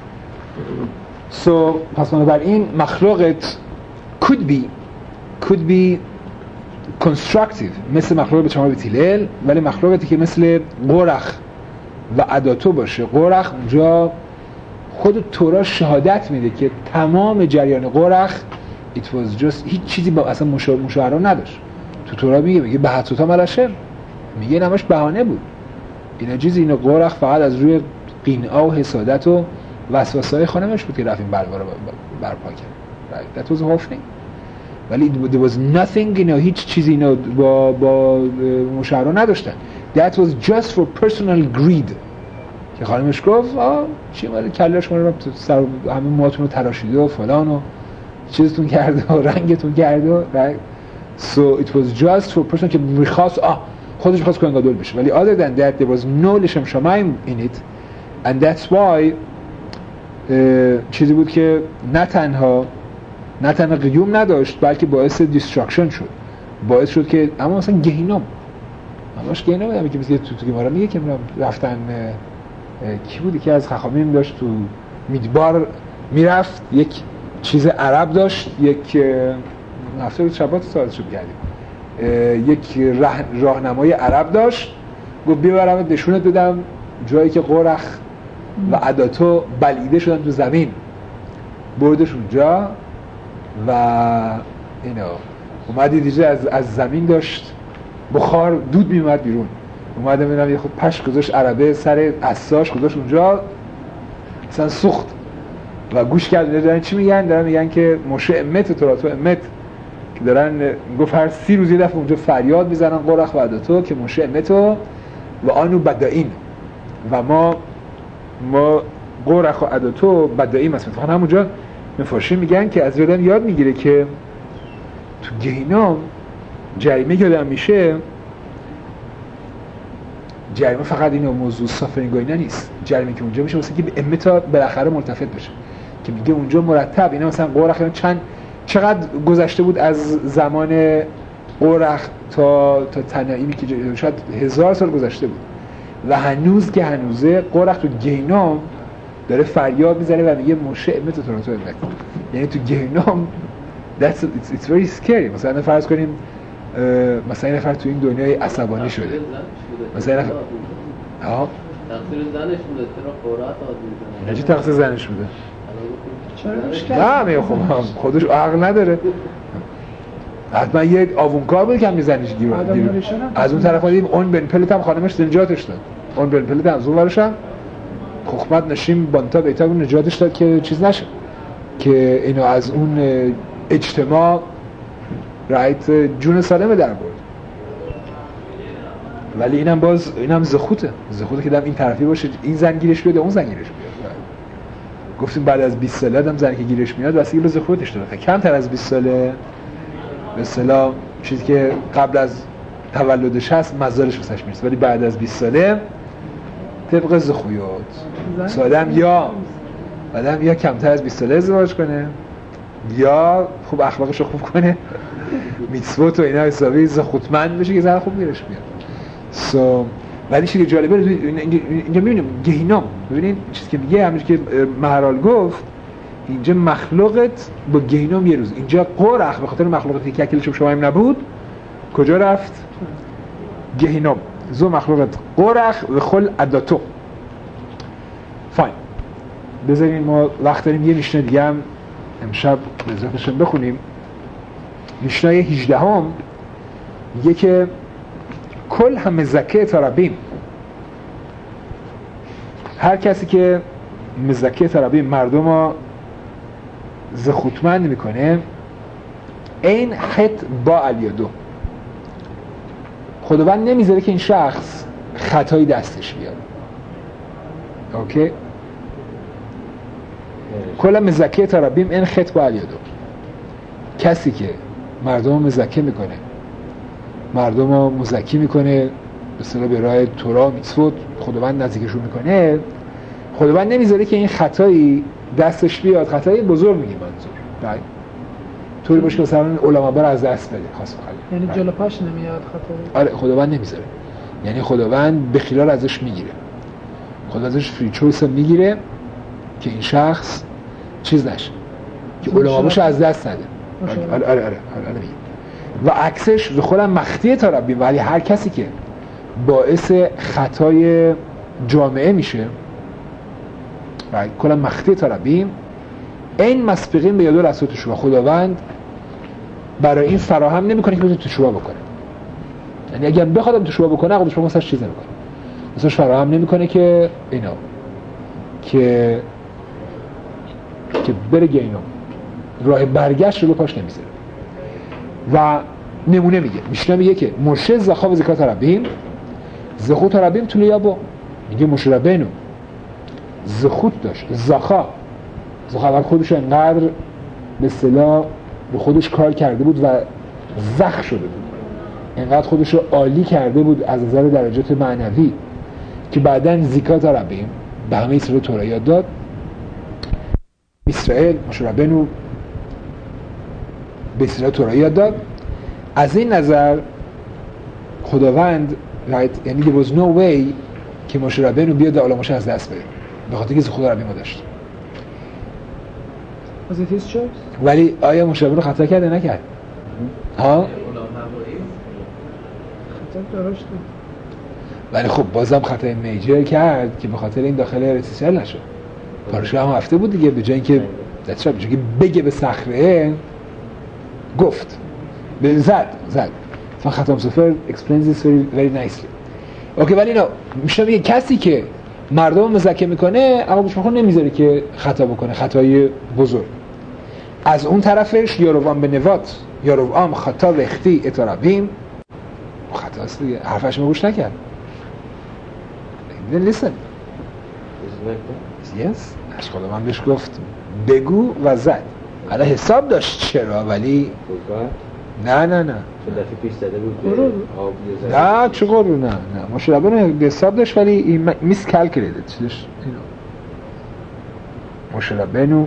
S1: so پس بنابراین مخلوقت could be could be constructive مثل مخلوق بیت شمای و بیت هیلل ولی مخلوقتی که مثل قرخ و عداتو باشه قرخ اونجا خود تورا شهادت میده که تمام جریان قرخ it was just هیچ چیزی با اصلا مشاهره نداشت تو تورا میگه میگه به حتوتا ملشه میگه نماش بهانه بود اینا چیزی اینو قرخ فقط از روی قینعا و حسادت و وسوسه‌های خانمش بود که رفت این بلوا رو برپا کرد right that was a whole thing ولی there was nothing اینا هیچ چیزی اینا با با مشاهره نداشتن that was just for personal greed که خانمش گفت آ چی مال کلاش ما رو سر همه موهاتون رو تراشیده و فلان و چیزتون کرده و رنگتون کرده right so it was just for person که میخواست آه خودش میخواست کوهن گادول بشه ولی other than that there was no لشم شمایم in it and that's why چیزی بود که نه تنها نه تنها قیوم نداشت بلکه باعث destruction شد باعث شد که اما مثلا گهینم هماش گهینم همی که مثل تو تو گمارا میگه که رفتن کی بودی که از خخامیم داشت تو میدبار میرفت یک چیز عرب داشت یک هفته روز شبات ساعتشو بگردیم یک راهنمای عرب داشت گفت بیبرم نشونت بدم جایی که قرخ و عداتو بلیده شدن تو زمین بردش اونجا و اینو اومدی دیجه از, از زمین داشت بخار دود میومد بیرون اومده میرم یه خود پشت گذاشت عربه سر اساش گذاشت اونجا اصلا سوخت و گوش کرد دارن چی میگن دارن میگن که مشه امت توراتو امت که دارن گفت هر سی روز یه دفعه اونجا فریاد میزنن قرخ و عداتو که مشه امتو و آنو بدائین و ما ما قرخ و عداتو بدائیم هستیم فقط همونجا مفارشی میگن که از یادم یاد میگیره که تو گهینام جریمه یادم میشه جریمه فقط اینو موضوع سافرینگ و اینا نیست جریمه که اونجا میشه واسه که به امتا بالاخره ملتفت بشه که میگه اونجا مرتب اینا مثلا قرخ چند چقدر گذشته بود از زمان قرخ تا تا تنعیمی که شاید هزار سال گذشته بود و هنوز که هنوزه قرخ تو گهینام داره فریاد میزنه و میگه مشه امت توراتو امت یعنی تو گهینام that's it's, it's very scary مثلا فرض کنیم مثلا این نفر تو این دنیای عصبانی شده مثلا این نفر ها
S4: تقصیر زنش بوده چرا قرات آدمی
S1: نه چه تقصیر زنش بوده نه میگه خب خودش عقل نداره حتما یه آوونکار بود که هم میزنیش گیر از اون طرف دیدیم اون بن پلت هم خانمش نجاتش داد اون بن پلت هم از اون ورش هم خخمت نشیم بانتا بیتا نجاتش داد که چیز نشه که اینو از اون اجتماع رایت جون سالمه در برد ولی اینم باز اینم زخوته زخوته که دم این طرفی باشه این زن گیرش بیاد اون زن گیرش بیاد گفتیم بعد از بیست ساله دم زنی که گیرش میاد واسه به زخوتش داره کمتر از بیست ساله به اصطلاح چیزی که قبل از تولدش هست مزارش واسش میرسه ولی بعد از بیست ساله طبق زخویات سادم یا آدم یا کمتر از بیست ساله ازدواج کنه یا خوب اخلاقش رو خوب کنه، میتسوت و اینا حسابی زخوتمند بشه که زن خوب گیرش بیاد. سو ولی چیزی جالبه اینجا میبینیم گهینام، ببینید چیزی که میگه همین که مهرال گفت اینجا مخلوقت با گهینام یه روز، اینجا قرخ به خاطر مخلوقاتی که اکلش شما هم نبود کجا رفت؟ گهینام. زو مخلوقت قرخ و خل عداتو. فاین. بذارین ما وقت داریم یه میشنه دیگه هم امشب لذتشون بخونیم. میشنه هجده هم میگه که کل هم مزکه ترابیم، هر کسی که مزکه ترابیم مردم ها زخوتمند میکنه، این خط با الیادو، خداوند نمیذاره که این شخص خطایی دستش بیاد. اوکی؟ کل مزکه ترابیم این خط با الیادو، کسی که مردم رو مزکه میکنه، مردم رو مزکی میکنه به اصطلاح به راه تورا میتسوت، خداوند نزدیکشون میکنه، خداوند نمیذاره که این خطایی دستش بیاد. خطای بزرگ میگه منظور بله طوری باشه که مثلا علما بر از دست بده خاص بخاله،
S2: یعنی جلو پاش نمیاد خطا.
S1: آره خداوند نمیذاره، یعنی خداوند به خلال ازش میگیره، خداوند ازش فری چویس میگیره که این شخص چیز نشه، که علما باشه از دست نده. آره آره آره, آره, آره و عکسش دخولم مختی ترابیم، ولی هر کسی که باعث خطای جامعه میشه و کلا مختی ترابیم، این مسبقین به یادو رسول تشوع، خداوند برای این فراهم نمیکنه که بتونه تشوع بکنه. یعنی اگر بخواد تشوع بکنه خودش مثلا چیز نمیکنه، مثلا فراهم نمیکنه که اینا که که بره گینو راه برگشت رو به پاش نمیذاره. و نمونه میگه میشنه میگه که مرشد زخا و زکات ربیم زخوت ربیم طول یابو، میگه مشربینو زخوت داشت، زخا زخا اول خودش انقدر به اصطلاح به خودش کار کرده بود و زخ شده بود، انقدر خودش رو عالی کرده بود از نظر درجات معنوی که بعدن زکات ربیم به همه اسرائیل تورا یاد داد. اسرائیل مشربینو به اسرائیل تورا یاد داد. از این نظر خداوند right, یعنی there was no way که مشه ربینو بیاد علامش از دست بده به خاطر که خدا ربینو داشت. ولی آیا مشه ربینو خطا کرده نکرد؟ ها؟
S2: خطا درسته،
S1: ولی خب بازم خطای میجر کرد که به خاطر این داخل رسیسل نشد. پارشگاه هم هفته بود دیگه، به جای اینکه دستش به جای اینکه بگه به صخره گفت به زد زد فقط خطام سفر explains this very, very nicely. اوکی ولی اینا میشه میگه کسی که مردم مزکه میکنه اما بشمخون نمیذاره که خطا بکنه، خطای بزرگ. از اون طرفش یاروان به نوات یاروان خطا و اختی اترابیم خطا هست دیگه، حرفش ما گوش نکرد. then listen yes از خدا من بهش گفت بگو و زد. حالا حساب داشت چرا ولی نه نه نه
S3: چون دفعه پیش زده بود به آب یه زده
S1: نه چه قرور نه نه مشربه حساب داشت ولی میس کلکلیدد چیزش اینو مشربه نو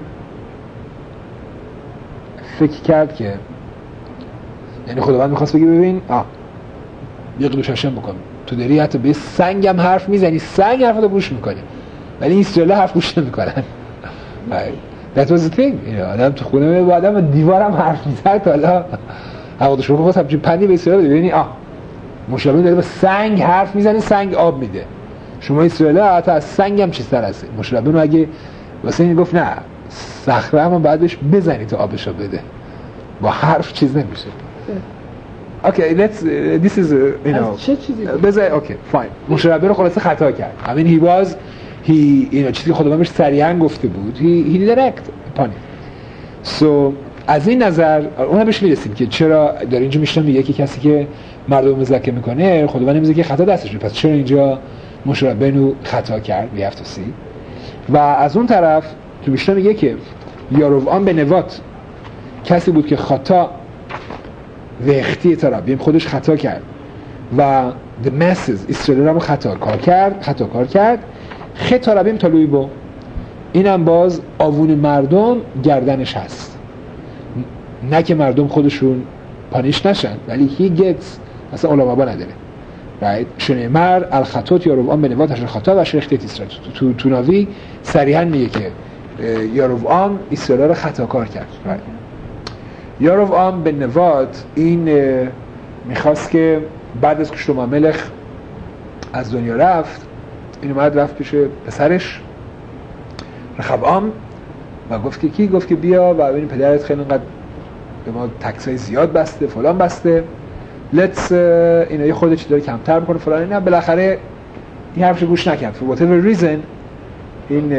S1: فکر کرد که یعنی خداوند میخواست بگی ببین آه یه قدوش هشم بکن تو داری حتی به سنگ هم حرف میزنی، سنگ حرف رو گوش میکنی ولی این اسرائیل حرف گوش نمیکنن. That was the thing. You know, آدم تو خونه میاد با آدم دیوارم حرف میزد حالا حقیقتش رو خواست همچین پنی به اسرائیل بده ببینی آه مشابه داره با سنگ حرف میزنه، سنگ آب میده. شما اسرائیل حتی از سنگ هم چیزتر هسته. مشابه رو اگه واسه این گفت نه صخره هم بعدش بزنی تا آبش رو بده، با حرف چیز نمیشه. Okay, let's uh, this is uh, you know
S2: چه چیزی
S1: بذار اوکی فاین. مشابه رو خلاصه خطا کرد. I mean he was he اینا چیزی که خدا بهش صریحا گفته بود he he did act upon it. So از این نظر اونها بهش میرسیم که چرا داره اینجا میشنم میگه که کسی که مردم مزکه میکنه خداوند نمیذاره که خطا دستش بیاد، پس چرا اینجا مشابه نو خطا کرد we have to see. و از اون طرف تو میشنم میگه که یاروان به نوات کسی بود که خطا و اختی ترابیم خودش خطا کرد و the masses اسرائیل رو خطا کار کرد خطا کار کرد خطا ربیم تلوی با اینم باز آوون مردم گردنش هست، نه که مردم خودشون پانیش نشن، ولی he gets، اصلا علما با نداره right. شنیمر الخطوت یاروبعام به نواتش خطا و شرخت اسرائیل. تو تو ناوی صریحا میگه که یاروبعام اسرائیل رو خطاکار کرد right. یاروبعام به نوات این میخواست که بعد از که شلومو ملخ از دنیا رفت، این اومد رفت پیش پسرش رخبعام و گفت که کی؟ گفت که بیا و ببین پدرت خیلی انقدر به ما تکسای زیاد بسته فلان بسته، let's اینا یه خورده چی داره کمتر میکنه فلان. اینا بالاخره این حرفش گوش نکرد for whatever reason. این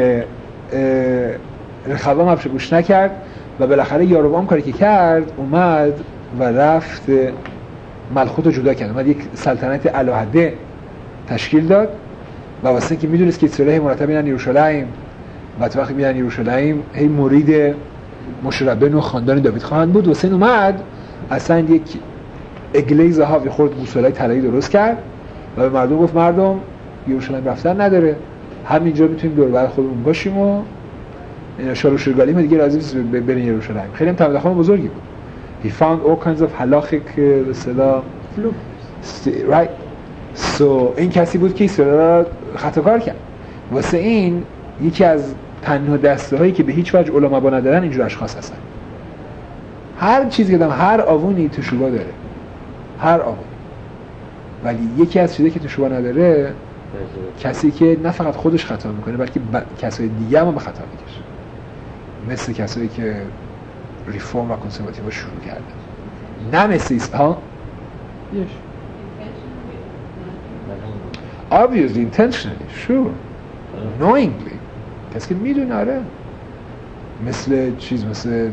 S1: رخبعام حرفش گوش نکرد و بالاخره یاروبعام کاری که کرد اومد و رفت ملخوت رو جدا کرد، اومد یک سلطنت علاحده تشکیل داد و واسه اینکه میدونست که اسرائیل مرتب میرن یروشلایم و تو وقتی میرن یروشلایم هی مرید مشربن و خاندان داوید خواهند بود، واسه این اومد اصلا یک عگله ذهب خورد گوسفندای طلایی درست کرد و به مردم گفت مردم یروشلایم رفتن نداره، همینجا میتونیم دور و بر خودمون باشیم و اینا شال و شرگالیم دیگه راضی برین یروشلایم. خیلی هم تمدن بزرگی بود. He found all kinds of halachic به اصطلاح right. so این کسی بود که اسرائیل را خطاکار کرد. واسه این یکی از تنها دسته هایی که به هیچ وجه علما با ندارن اینجور اشخاص هستن. هر چیزی که دارم، هر آوونی تشوبا داره، هر آوون، ولی یکی از چیزایی که تشوبا نداره کسی که نه فقط خودش خطا میکنه بلکه ب... کسای دیگه هم به خطا میکشه، مثل کسایی که ریفورم و کنسرواتیو شروع کردن، نه مثل ایست ها
S2: yes.
S1: obviously intentionally sure knowingly کسی که میدونه آره، مثل چیز مثل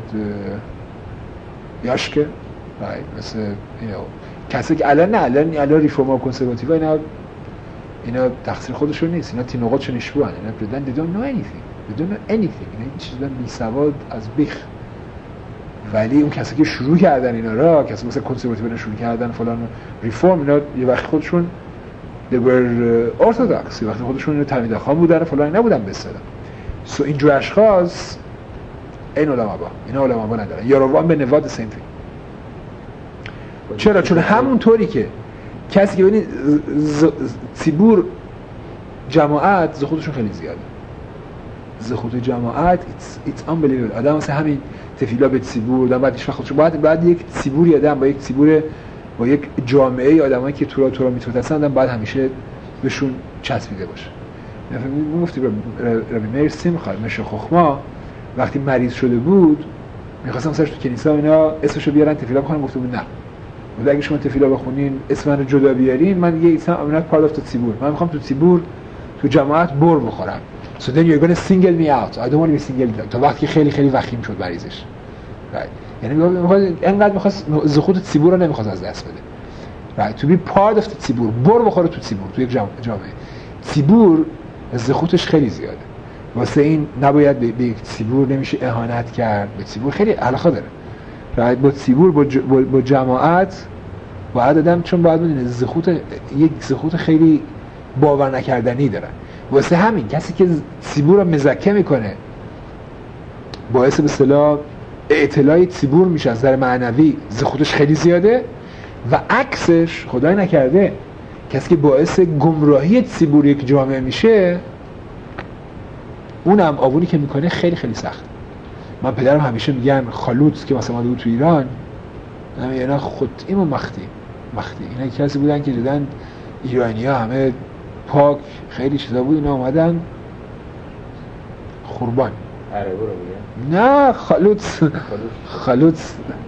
S1: یاشکه right. مثل you know کسی که الان نه الان الان ریفورم و کنسرواتیو اینا اینا تقصیر خودشون نیست، اینا تینوقاتشون اشبوهن، اینا پردن they don't know anything they don't know anything اینا این چیز بی سواد از بیخ. ولی اون کسی که شروع کردن اینا را، کسی مثل کنسرواتیو شروع کردن فلان ریفورم، اینا یه وقت خودشون they were orthodox، یه وقت خودشون اینا تلمیذ خان بودن فلان نبودن به اصطلاح. سو اینجور اشخاص این علما با اینا علما با ندارن. یاروبعام به نواد سیم thing. چرا؟ چون همونطوری که کسی که ببینید تیبور جماعت ز خودشون خیلی زیاده، ز خود جماعت it's, it's unbelievable. آدم مثل همین تفیلا به تیبور دارن، بعد هیچ وقت خودشون باید بعد یک تیبوری آدم با یک تیبور با یک جامعه آدمایی که تورا تورا میتوتسن بعد همیشه بهشون چسبیده باشه. مثلا گفتی ربی میر سیمخا مشه خخما وقتی مریض شده بود می‌خواستم سرش تو کنیسه اینا اسمشو بیارن تفیلا بخونن، گفته بود نه، ولی اگه شما تفیلا بخونین اسم من رو جدا بیارین من دیگه اسم امنت پارت آف تیبور، من می‌خوام تو تیبور تو جماعت بر بخورم. So then you're going to single me out. I don't want to be singled. تا وقتی خیلی خیلی وخیم شد مریضش. right. یعنی می‌خواد انقدر می‌خواست زخوت تیبور رو نمی‌خواست از دست بده. right. to be part of the تیبور، بر بخوره تو تیبور، تو یک جامعه. تیبور زخوتش خیلی زیاده. واسه این نباید به یک تیبور نمیشه اهانت کرد. به تیبور خیلی علاقه داره. right. با تیبور با, ج... با... با جماعت باید آدم چون باید بدونه زخوت یک زخوت خیلی باور نکردنی داره. واسه همین کسی که تیبور رو مزکه میکنه باعث به اصطلاح اطلاع تیبور میشه از نظر معنوی، زخوتش خیلی زیاده. و عکسش خدای نکرده کسی که باعث گمراهی تیبور یک جامعه میشه اونم آوونی که میکنه خیلی خیلی سخت. من پدرم همیشه میگن خالوت که مثلا اومده بود تو ایران، اینا خودیم و مختی مختی اینا کسی بودن که دیدن ایرانی‌ها همه پاک خیلی چیزا بود، اینا اومدن قربان
S3: عربو رو میگن
S1: نه خالوت خالوت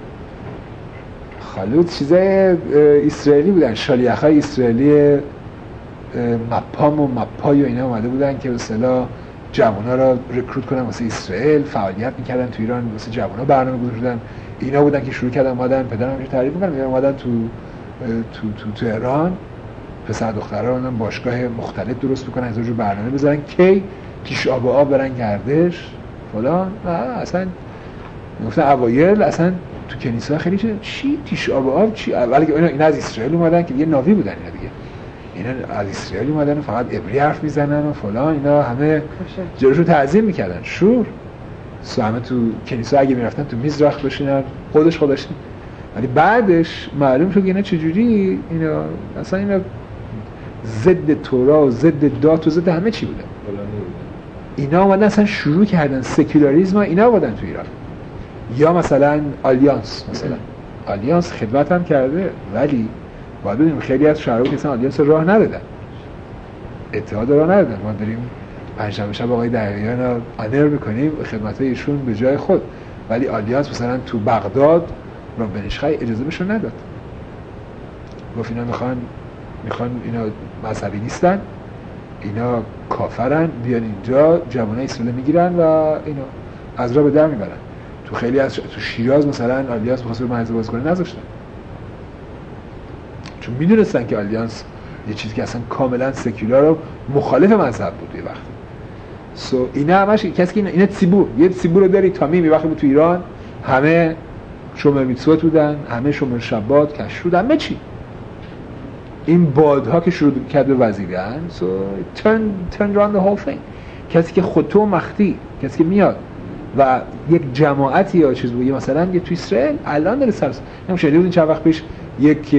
S1: خالوت چیزای اسرائیلی بودن، شالیخ‌های اسرائیلی مپام و مپای و اینا اومده بودن که به اصطلاح جوونا رو رکروت کنن واسه اسرائیل، فعالیت میکردن تو ایران واسه جوونا برنامه گذاشتن. اینا بودن که شروع کردن اومدن، پدرم همیشه تعریف می‌کنه میگن اومدن تو تو تو تو ایران پسر دخترها رو باشگاه مختلف درست میکنن، هزار جور برنامه بذارن کی پیش آب آب برن گردش فلان. اصلا میگفتن اوایل اصلا تو کنیسه خیلی چه چی پیش آب آب چی، ولی که اینا از اسرائیل اومدن که دیگه ناوی بودن اینا دیگه اینا از اسرائیل اومدن و فقط عبری حرف میزنن و فلان، اینا همه جلوشو تعظیم میکردن. شور سو همه تو کنیسا اگه میرفتن تو میز رخت بشینن خودش خودش، ولی بعدش معلوم شد اینا چجوری اینا اصلا اینا ضد تورا و ضد دات و ضد همه چی بودن. اینا اومدن اصلا شروع کردن سکولاریسم، اینا اومدن تو ایران. یا مثلا آلیانس، مثلا آلیانس خدمت هم کرده، ولی باید بدونیم خیلی از شهرها اصلا آلیانس راه ندادن، اتحاد راه ندادن. ما داریم پنجشنبه شب آقای دقیقیان رو آنر میکنیم خدمت ایشون به جای خود، ولی آلیانس مثلا تو بغداد را بنشخای اجازه بهشون نداد. گفت اینا میخوان میخوان اینا مذهبی نیستن، اینا کافرن، بیان اینجا جوانای اسرائیل میگیرن و اینا از راه به در میبرن. تو خیلی از تو شیراز مثلا آلیانس می‌خواست به مرز باز کنه، نذاشتن، چون میدونستن که آلیانس یه چیزی که اصلا کاملا سکولار و مخالف مذهب بود یه وقتی. سو اینا همش کسی که اینا, اینا تیبور یه تیبور رو داری تامیم یه وقتی بود تو ایران، همه شومر میتسوت بودن، همه شومر شبات کشف همه چی. این بادها که شروع کرد به وزیدن، so it turned turned around the whole thing. کسی که خطو مختی، کسی که میاد و یک جماعتی یا چیز بگه مثلا یه تو اسرائیل الان داره سر نمیشه دیدین چند وقت پیش یک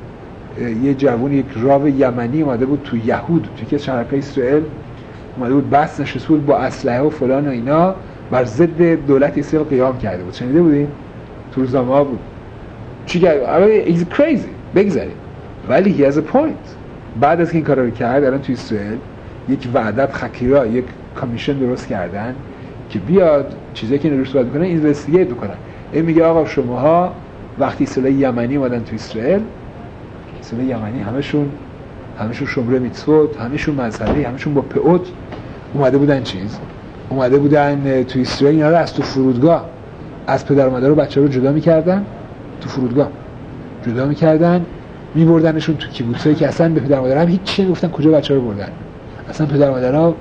S1: یه جوون یک راو یمنی اومده بود تو یهود تو که شهرهای اسرائیل اومده بود بس نشسته بود با اسلحه و فلان و اینا بر ضد دولت اسرائیل قیام کرده بود. شنیده بودین؟ تو روزنامه‌ها بود. چی کرد؟ he's crazy. بگذارید. ولی he has a point. بعد از که این کارا رو کرد الان تو اسرائیل یک وعدت خکیرا یک کمیشن درست کردن که بیاد چیزایی که نروش باید بکنن اینوستیگیت بکنن. این میگه آقا شماها وقتی اسرائیل یمنی اومدن تو اسرائیل، اسرائیل یمنی همشون همشون شمره میتسوت، همشون مذهبی، همشون با پئوت اومده بودن چیز اومده بودن تو اسرائیل، اینا رو از تو فرودگاه از پدر و مادر و بچه‌ها رو جدا می‌کردن، تو فرودگاه جدا می‌کردن، می‌بردنشون تو کیبوتسایی که اصلا به پدر و مادر هم هیچ چیزی نمی‌گفتن کجا بچه‌ها رو بردن. اصلا پدر و مادرها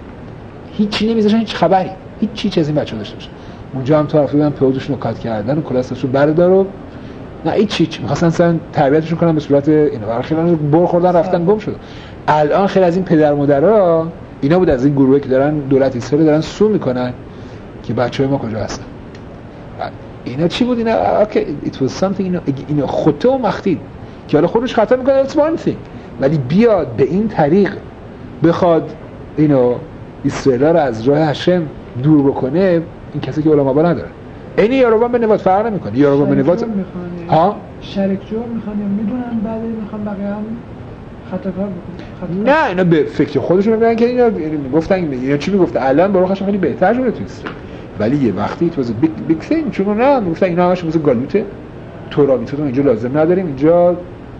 S1: هیچ چیزی نمی‌ذاشتن، هیچ خبری، هیچ چیزی از این بچه‌ها داشته باشن. اونجا هم تو رفتن پئوتشون رو کات کردن و کلاسشون بردار و نه هیچ چیزی، می‌خواستن اصلا تربیتشون کنن به صورت اینا، برخلاف بر خوردن رفتن گم شد. الان خیلی از این پدر و مادرها اینا بود از این گروهی که دارن دولت اسرائیل دارن سو میکنن که بچه‌های ما کجا هستن. اینا چی بود؟ اینا اوکی it was something اینا اینا خطا و مختی که حالا خودش خطا میکنه it's one thing، ولی بیاد به این طریق بخواد اینو اسرائیل رو از راه هشم دور بکنه، این کسی که علما با نداره. این یاروبان به نوات فرق نمیکنه. یاروبان به نوات ها
S2: شریک جور میخوان یا میدونن بعد میخوان بقیه هم خطا کار بکنن.
S1: نه اینا به فکر خودشون میگن که اینا میگفتن اینا چی میگفت الان برای خودشون خیلی بهتر شده تو اسرائیل، ولی یه وقتی تو از بیگ بیگ thing چون نه میگفتن اینا همش مثل گالوته، تورا میتونه اینجا لازم نداریم، اینجا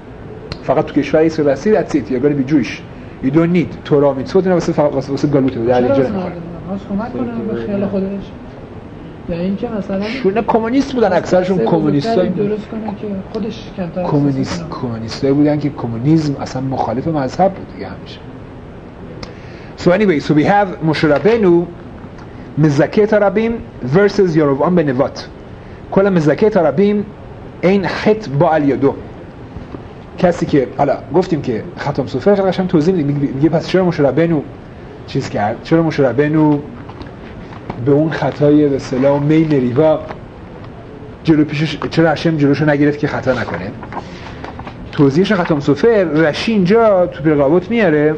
S1: فقط تو کشور اسرائیل هستی that's it you're going to be Jewish you don't need تورا میتونه اینا واسه فقط واسه گالوته در اینجا نمیخوره.
S2: واسه کمک کنه به خیال خودش. یا اینکه مثلا
S1: شون کمونیست بودن، اکثرشون کمونیستای
S2: درست کنه که خودش کمتر
S1: کمونیست کمونیستای بودن که کمونیسم اصلا مخالف مذهب بود دیگه همیشه. So anyway, so we have Moshe Rabbeinu مزکیت ربیم versus یاروبعام به نوات. کل مزکیت ربیم این خط با الیادو، کسی که حالا گفتیم که ختم سفر خیلی قشنگ توضیح میده، میگه پس چرا موشه ربینو چیز کرد، چرا موشه ربینو به اون خطای به اصطلاح می مریوا جلو پیشش، چرا هشم جلوشو نگرفت که خطا نکنه. توضیحش ختم سفر رشی اینجا تو پیرقابوت میاره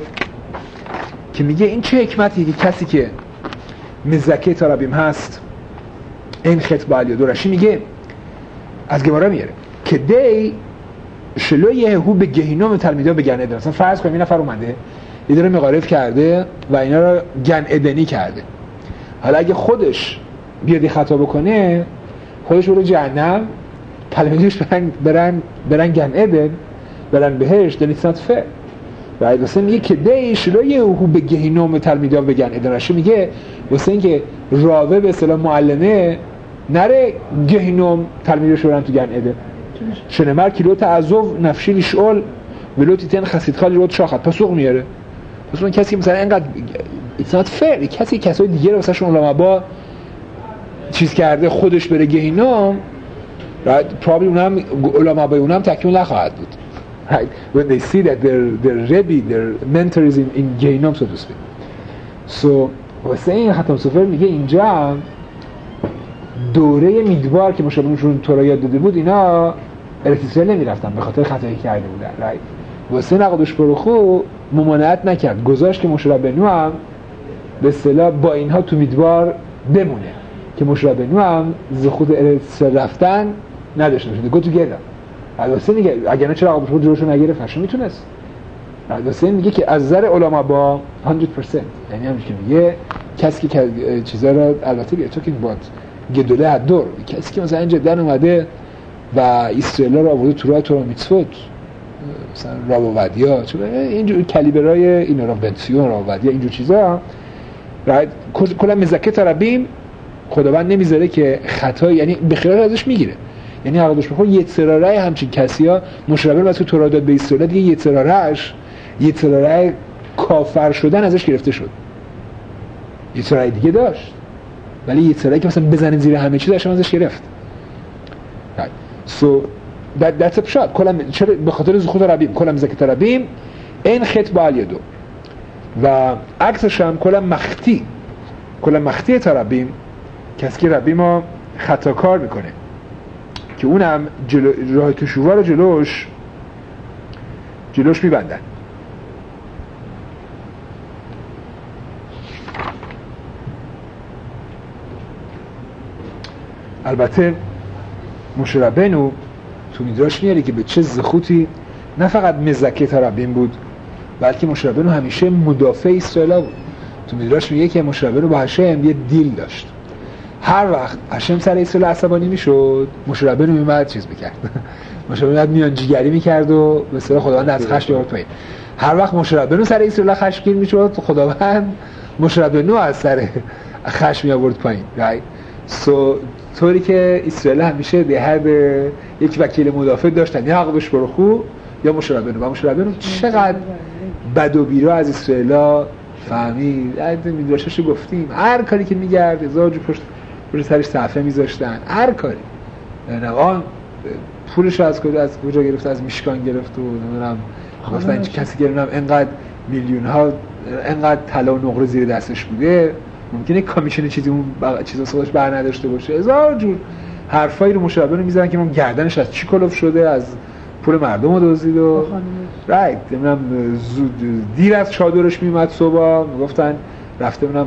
S1: که میگه این چه حکمتیه که کسی که مزکه ترابیم هست این خط با الیادو، رشی میگه از گمارا میاره که دی شلو یهو به گهینوم تلمیدا به گن ادن. مثلا فرض کنیم این نفر اومده یه داره مقارف کرده و اینا رو گن ادنی کرده، حالا اگه خودش بیادی خطا بکنه خودش برو جهنم، تلمیدش برن برن برن گن ادن، برن بهشت، then it's not fair. بعد واسه میگه که دی شلو یهو به گهینوم تلمیدا به گن ادن، رشی میگه واسه اینکه راوه به اصطلاح معلمه نره گهینوم تلمیدش برن تو گن ادن، شنمر کیلو تعذب نفشی لیشول ولو تیتن خسید خالی رو شاخت پسوق میاره. پس اون کسی که مثلا اینقدر it's not fair، کسی کسای دیگه رو واسه شون علما با چیز کرده خودش بره گهینم، بعد پرابلم اونم علما با اونم تکمیل نخواهد بود. right? When they see that their their Rebbe, their mentor is in, in Gehinnom, so to speak. So واسه این ختم سفر میگه اینجا دوره میدوار که مشابه نشون تورا یاد داده بود اینا ارتیسرائیل نمیرفتن به خاطر خطایی کرده بودن، right? واسه نقدش بروخو ممانعت نکرد، گذاشت که مشابه بنو هم به اصطلاح با اینها تو میدوار بمونه که مشابه بنو هم زخود ارتیسرائیل رفتن نداشته باشه. گو تو گیدم واسه میگه اگر نه چرا نقدش جلوشو نگرفت؟ فشو میتونست. واسه میگه که از نظر علما با صد درصد، یعنی همین که میگه کسی که چیزا رو البته بیاد توکینگ بات گدوله حدور، کسی که مثلا اینجا در اومده و اسرائیل رو آورده تو راه تورا میتسوت، مثلا راوودیا، چون اینجور کالیبرای اینا رو بنسیون راوودیا اینجور چیزا، بعد کلا مزکه ترابیم خداوند نمیذاره که خطا، یعنی به خیال ازش میگیره. یعنی عقدش بخور یتسراره همچین کسیا مشربه واسه تورا داد به اسرائیل دیگه یتسرارهش یتسراره کافر شدن ازش گرفته شد. یتسراره دیگه داشت ولی یتسراره که مثلا بزنه زیر همه چیز داشت ازش گرفت. right. so that that's a shot. کلا چرا به خاطر زخوت ربیم کلا زکت ربیم این خط با الیدو و عکسش هم کلا مختی کلا مختی تربیم کسی که ربیم ما خطا کار میکنه که اونم جلو راه تشووا رو جلوش جلوش میبندن. البته موشه ربینو تو میدراش میاره که به چه زخوتی نه فقط مزکه تربیم بود بلکه موشه ربینو همیشه مدافع اسرائیل بود. تو میدراش میگه که موشه ربینو با هشم یه دیل داشت. هر وقت هشم سر اسرائیل عصبانی میشد موشه ربینو میومد چیز میکرد موشه ربینو میانجیگری میکرد و به اصطلاح خداوند از خشم آورد پایین. هر وقت موشه ربینو سر اسرائیل خشمگین میشد خداوند موشه ربینو از سر خشم آورد پایین. right? so طوری که اسرائیل همیشه به هر یک وکیل مدافع داشتن، یا عقبش بروخو یا موشه ربینو. و موشه ربینو چقدر بد و بیرا از اسرائیل فهمید، میدراشش گفتیم هر کاری که میگرد هزار جو پشت پشت سرش صفحه میذاشتن، هر کاری. یعنی آن پولش از کجا از کجا گرفت؟ از میشکان گرفت و نمیدونم گفتن کسی که نمیدونم اینقدر میلیون ها اینقدر طلا و نقره زیر دستش بوده، ممکنه کامیشن چیزی اون چیزا خودش بر نداشته باشه. هزار جور حرفایی رو مشابه رو میزنن که اون گردنش از چی کلوف شده، از پول مردم رو دزدید و رایت نمیدونم زود دیر از چادرش میومد صبح میگفتن رفته نمیدونم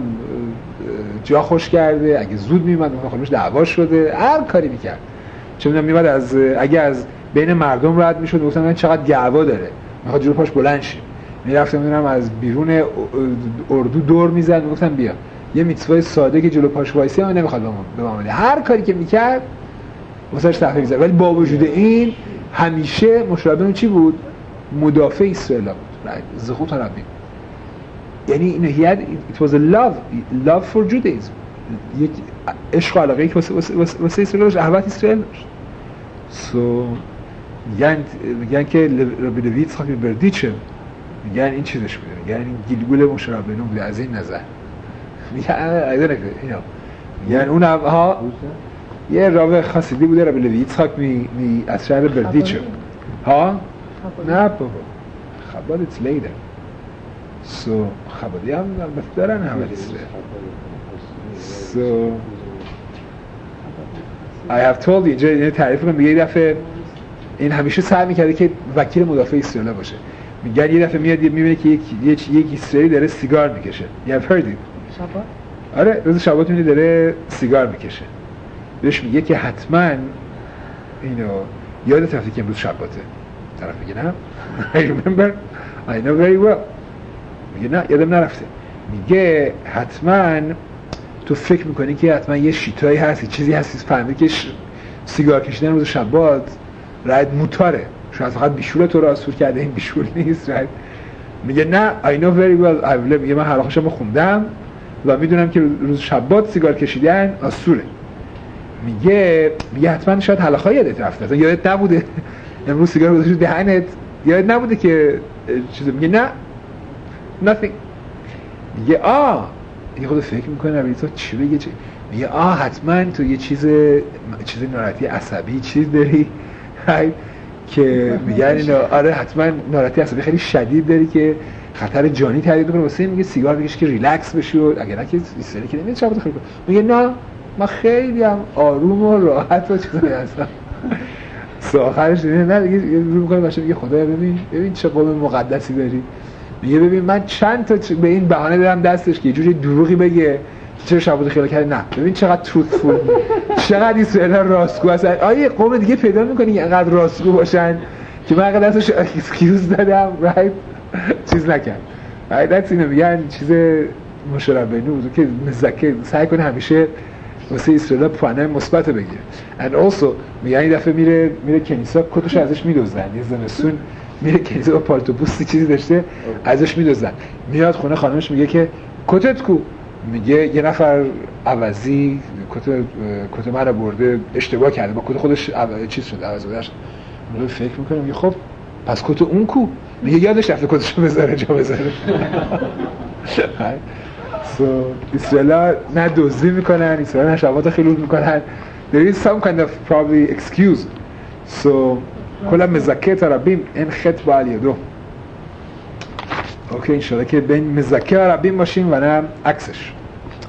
S1: جا خوش کرده، اگه زود میومد اون خودش دعوا شده، هر کاری میکرد. چه میدونم میومد از اگه از بین مردم رد میشد گفتن چقدر گعوا داره میخواد جلو پاش بلند شه، میرفتم میدونم از بیرون اردو دور میزد میگفتن بیا یه میتوای ساده که جلو پاش وایسی هم نمیخواد بمونه. هر کاری که میکرد واسهش تحقیق زد. ولی با وجود این همیشه مشابه چی بود؟ مدافع اسرائیل بود. زخوت ربیم. یعنی اینه he had it was a love love for Judaism. یک عشق و علاقه‌ای که واسه واسه اسرائیل داشت، احوت اسرائیل داشت. so میگن میگن که ربی لوی یצחק מברדיצ'ב میگن این چیزش بوده، میگن این گیلگول مشابه بوده از این نظر. میگن ایدونه که اینا میگن اون ها یه راوی خاصیدی بوده ربی لوی یצחק می می از شهر بردیچه ها نه بابا خباد it's later so خبادی هم البته دارن همه اسرائیل. so I have told you اینجا تعریف کنم. میگه یه دفعه این همیشه سعی میکرده که وکیل مدافع اسرائیل باشه. میگن یه دفعه میاد میبینه که یک یک یک اسرائیلی داره سیگار میکشه. You have heard it. شبات؟ آره روز شبات میبینه داره سیگار میکشه. بهش میگه که حتما اینو یادت رفته که امروز شباته. طرف میگه نه. I remember. I know very well. میگه نه یادم نرفته. میگه حتما تو فکر میکنی که حتما یه شیطایی هست، چیزی هست فهمیدی که سیگار کشیدن روز شبات راید موتاره، شاید فقط بیشور تو رو آسور کرده، این بیشور نیست. راید میگه نه I know very well. I will. میگه من حرفاشو خوندم و میدونم که روز شبات سیگار کشیدن آسوره. میگه میگه حتما شاید حلقه یادت رفته، اصلا یادت نبوده امروز سیگار گذاشتی دهنت، یادت نبوده که چیزی. میگه نه nothing. میگه آه یه خود فکر میکنه نبیدی تو چی بگه چی؟ میگه آه حتما تو یه چیز چیز ناراحتی عصبی چیز داری. که میگن اینو آره حتما ناراحتی عصبی خیلی شدید داری که خطر جانی تهدید میکنه واسه میگه سیگار بکش که ریلکس بشی و اگر نه که استری که نمیاد شبات خیلی میگه نه من خیلی هم آروم و راحت و چیزایی هستم. سو آخرش نه دیگه رو میکنه باشه میگه خدایا ببین ببین چه قوم مقدسی داری. میگه ببین من چند تا به این بهانه دادم دستش که یه جوری دروغی بگه چرا شبات خیلی کرد. نه ببین چقدر تروثفول چقدر اسرائیل راستگو هستن. آیه قوم دیگه پیدا میکنی اینقدر راستگو باشن که من قد دستش اکسکیوز دادم رایت چیز نکرد. رایت دست اینو میگن چیز مشرب بینو که مزکه سعی کنه همیشه واسه اسرائیل پوانه مثبت بگیره. and also میگن این دفعه میره میره کنیسا کتش ازش میدزدن. یه زمستون میره کنیسا با پالتو پوستی چیزی داشته ازش میدزدن. میاد خونه خانمش میگه که کتت کو؟ میگه یه نفر عوضی کت کت منو برده اشتباه کرده با کت خودش چیز شده عوض بودش. میگه فکر میکنه میگه خب پس کت اون کو؟ میگه یادش رفته کتشو بذاره جا بذاره. so اسرائیل نه دزدی میکنن، اسرائیل نه شبات خیلوت میکنن. there is some kind of probably excuse. so کلا مزکه ربیم این خط با الیدو. اوکی انشالله که بین مزکه ربیم باشیم و نه عکسش.